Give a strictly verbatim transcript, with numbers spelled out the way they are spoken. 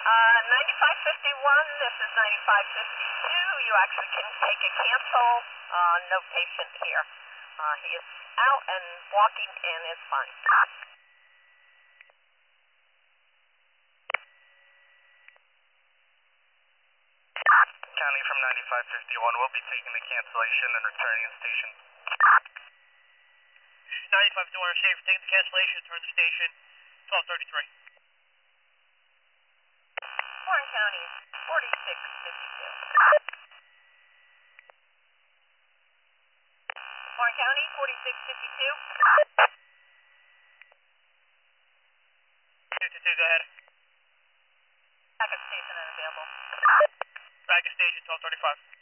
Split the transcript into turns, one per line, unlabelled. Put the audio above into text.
Uh, ninety-five fifty-one, this is ninety-five fifty-two. You actually can take a cancel. Uh, no patient here. Uh, he is out and walking and is fine.
County from ninety-five fifty-one, we'll be taking the cancellation and returning to station.
ninety-five fifty-one, safe, taking the cancellation, return to station, twelve thirty-three.
Warren County, forty-six fifty-two. Warren County, forty-six fifty-two.
fifty-two, go ahead.
Back at station and available.
Back at station, twelve thirty-five.